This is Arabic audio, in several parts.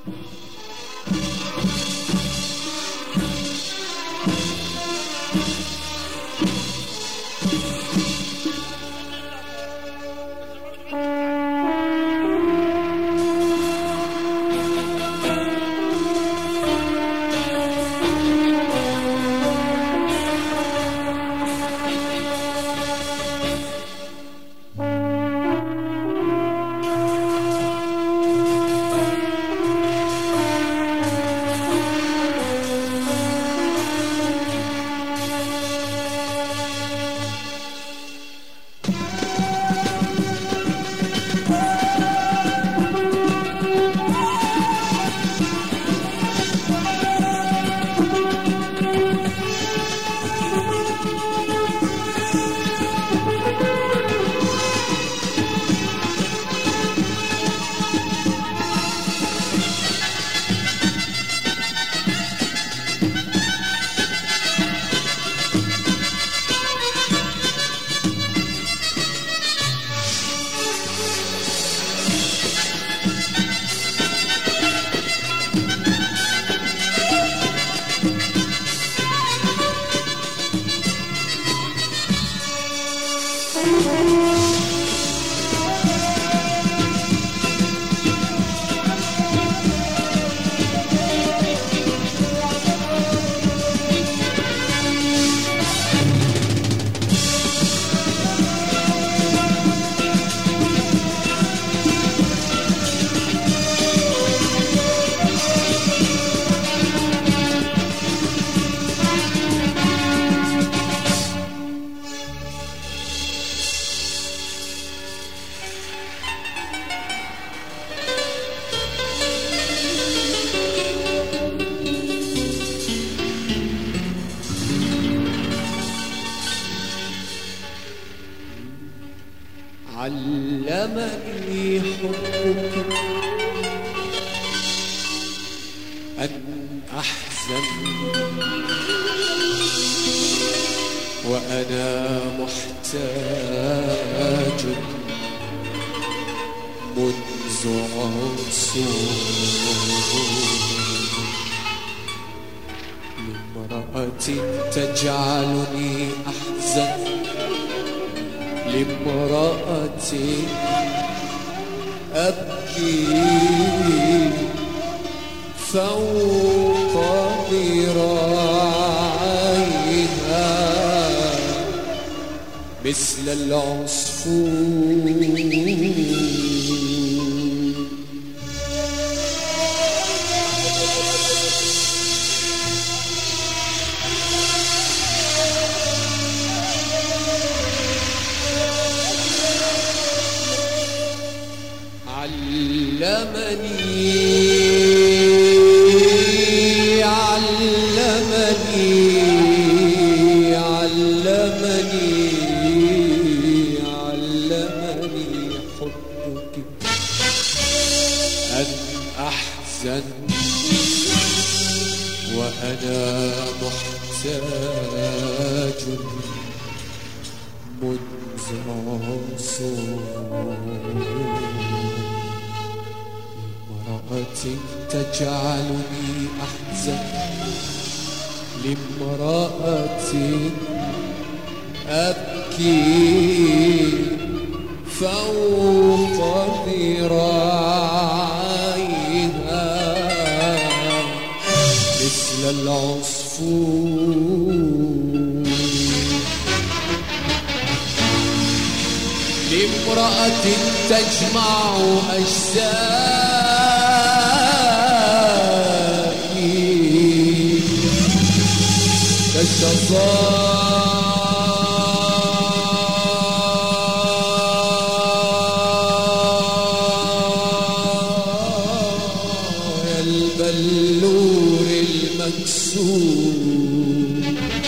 علمني حبك أن أحزن وأنا محتاج منذ عصور لامرأة تجعلني أحزن، لامرأة أبكي فوق ذراعيها مثل العصفور. علمني حبك أن أحزن وأنا محتاج منذ عصور لامرأة تجعلني أحزن، لامرأة أبكي فوق ذراعيها مثل العصفور. لامرأة تجمع أجزائي كالشظايا البلور المكسور.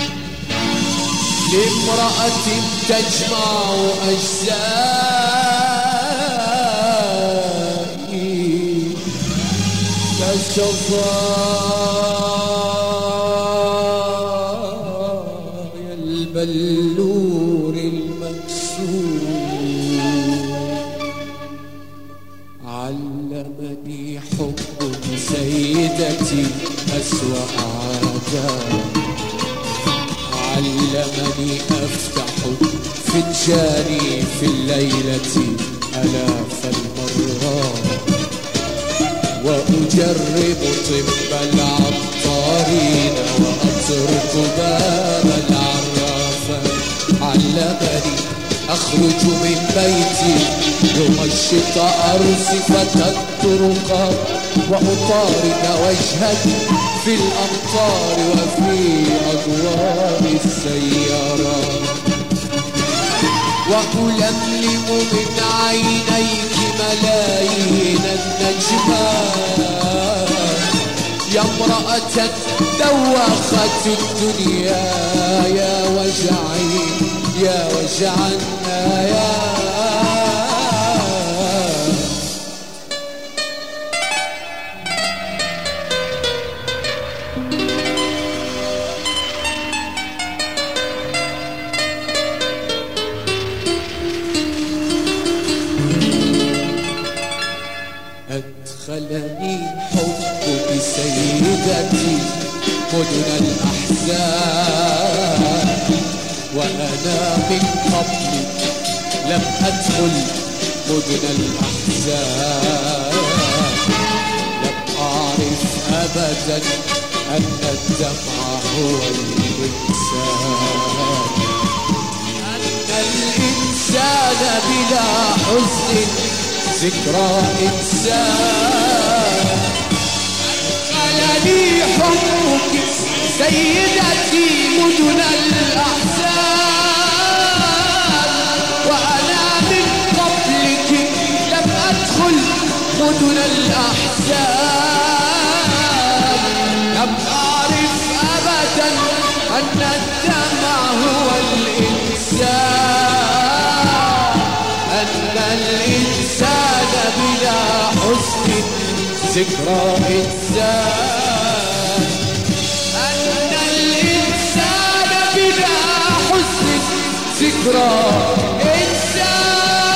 لامرأة تجمع أجزائي كالشظايا البلور المكسور. علمني حبك سيدتي أسوأ عادات. علمني أفتح فنجاني في الليلة آلاف المرات، وأجرب طب العطارين وأترك باب العرافة. علمني أخرج من بيتي يمشط أرصفة الطرقات، وأطارد وجهك في الأمطار وفي أضواء السيارات، وألملم من عينيك ملايين النجمات. يا امرأة دوخت الدنيا، يا وجعي يا وجعنا يا. أدخلني حبك سيدتي مدن الأحزان، وأنا من قبلك لم أدخل مدن الأحزان. لم أعرف أبدا أن الدمع هو الإنسان، أن الإنسان بلا حزن ذكرى إنسان. أدخلني حبك سيدتي مدن الأحزان، وأنا من قبلك لم أدخل مدن الأحزان. لم أعرف أبدا أن الدمع هو الإنسان، أن الإنسان بلا حزن ذكرى إنسان، أن الإنسان بلا حزن ذكرى إنسان.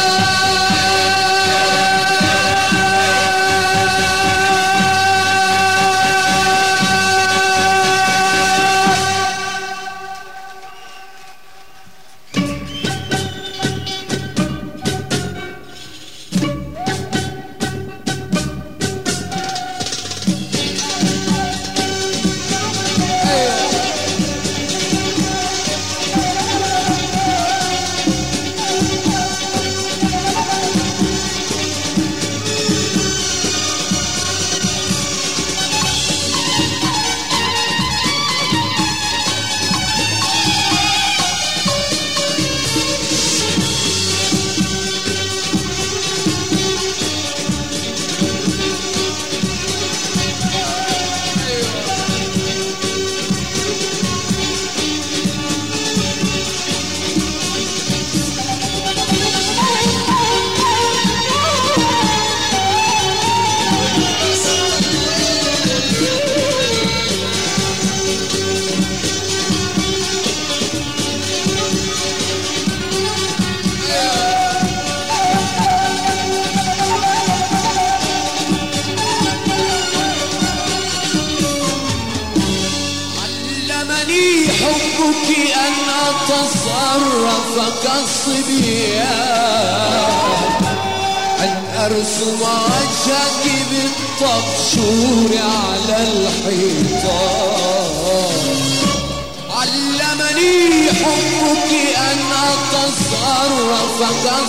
حبك أن أتصرف كالصبيان، أن أرسم وجهك بالطبشور على الحيطان. علمني حبك أن أتصرف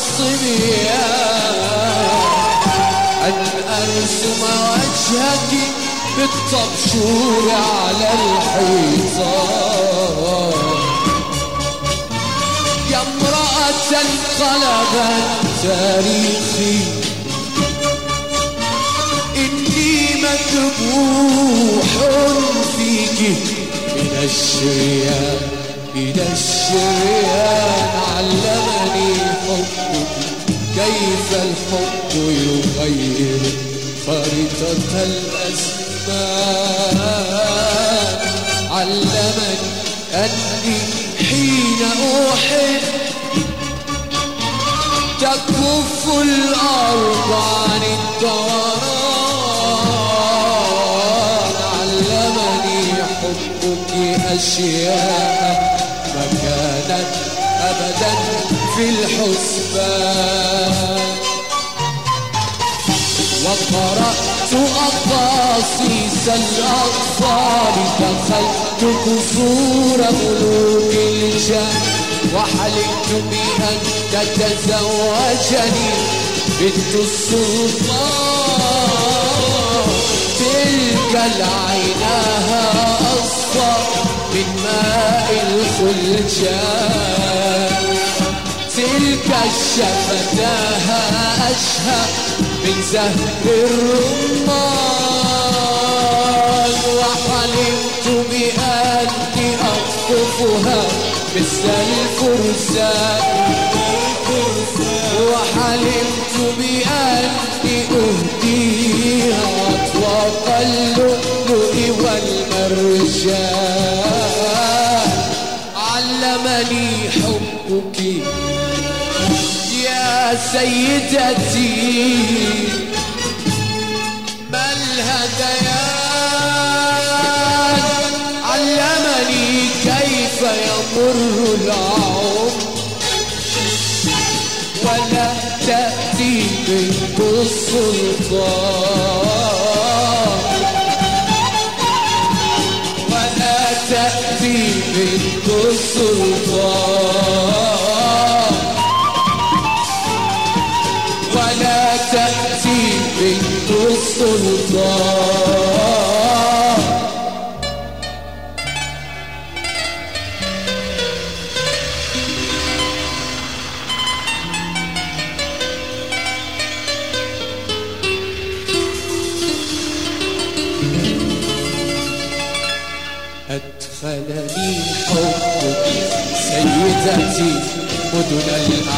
كالصبيان، أن أرسم وجهك بالطبشور على الحيطان. يا امرأة قلبت تاريخي، إني مذبوح فيك من الشريان إلى الشريان. علمني حبك كيف الحب يغير خريطة الأزمان. علمني أني حين أحب تكف الأرض عن الدوران. أشياء ما كانت أبدا في الحسبان. وقرأت أقاصيص الأطفال، دخلت قصور ملوك الجاه، وحلمت بأن تتزوجني بنت السلطان. تلك العيناها أصفى من ماء الخلجان، تلك الشفتاها أشهى من زهر الرمان. وحلمت بأني أخطفها مثل الفرسان، وحلمت بأني أهديها أطواق اللؤلؤ والمرجان. علمني حبك يا سيدتي ما الهذيان، علمني كيف يمر العمر ولا تأتي بنت السلطان، ولا تأتي بنت السلطان، ولا تأتي بنت السلطان. أدخلني حبك سيدتي مدن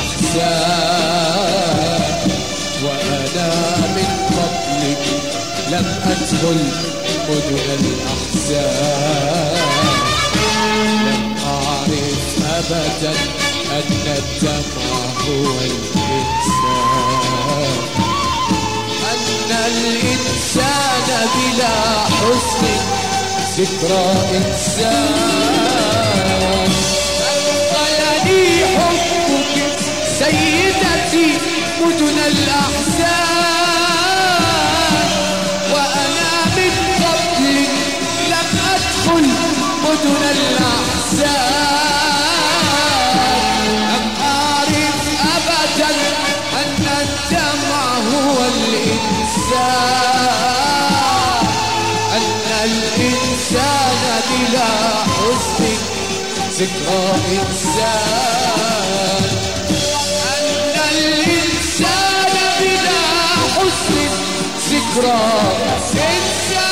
الأحزان، وأنا من قبلك لم أدخل مدن الأحزان. لم أعرف أبدا أن الدمع هو الإنسان، أن الإنسان بلا حزن ذكرى إنسان. أدخلني حبك سيدتي مدن الأحزان، وأنا من قبلك لم أدخل مدن الأحزان. لم أعرف أبدا أن الدمع هو الإنسان، أن الإنسان بلا حزن ذكرى إنسان، أن الإنسان بلا حزن ذكرى إنسان.